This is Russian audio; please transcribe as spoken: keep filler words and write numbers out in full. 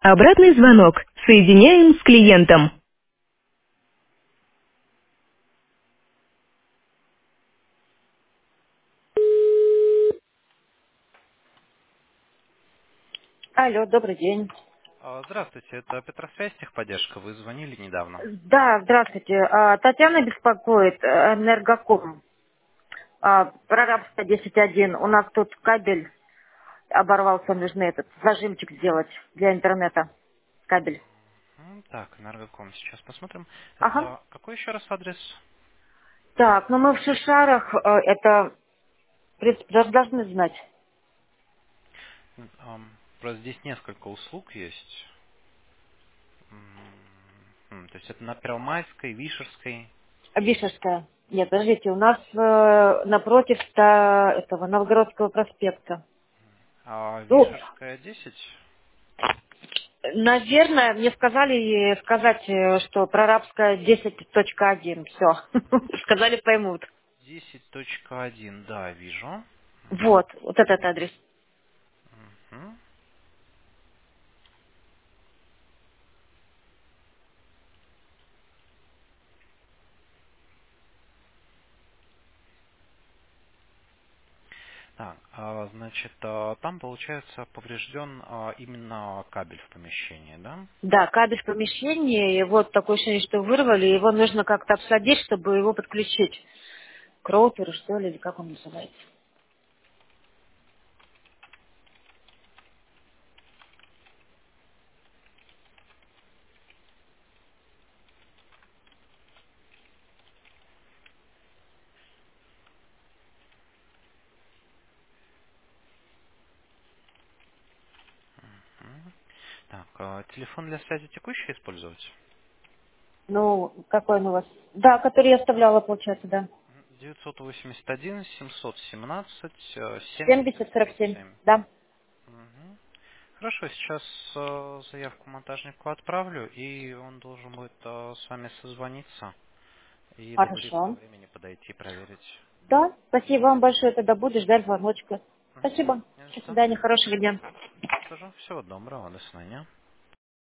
Обратный звонок. Соединяем с клиентом. Алло, добрый день. А, Здравствуйте, это Петросвязь, техподдержка. Вы звонили недавно. Да, здравствуйте. А, Татьяна беспокоит, э, Энергоком. А, Прорабская десять один. У нас тут кабель оборвался, нужно этот зажимчик сделать для интернета. Кабель. М, Так, Энергоком, сейчас посмотрим. Ага. Это какой еще раз адрес? Так, ну мы в Шишарах, э, это, в принципе, даже должны знать. М, ам, Просто здесь несколько услуг есть. М, м, То есть это на Первомайской, Вишерской, Вишерская. Нет, подождите, у нас э, напротив ста- этого Новгородского проспекта. а Ну, Вишерская десять. наверное, мне сказали э, сказать, э, что прорабская десять точка один. Все. Сказали, поймут. десять точка один, да, вижу. Вот, вот этот адрес. Мгм. Так, а, значит, а, там, получается, поврежден а, именно кабель в помещении, да? Да, кабель в помещении, и вот такое ощущение, что вырвали, его нужно как-то обсадить, чтобы его подключить к роутеру, что ли, или как он называется. Мгм. Так, а телефон для связи текущий использовать? Ну, какой он у вас? Да, который я оставляла, получается, да. девятьсот восемьдесят один семьсот семнадцать э, семьдесят семьдесят сорок сорок семь. семь. Да. Мгм. Хорошо, сейчас э, заявку монтажнику отправлю, и он должен будет э, с вами созвониться и договориться о Хорошо. времени подойти проверить. Да, спасибо вам большое, тогда буду ждать звоночка. Мгм. Спасибо. Не за До что. свидания, хорошего дня. Скажу, всего доброго, до свидания.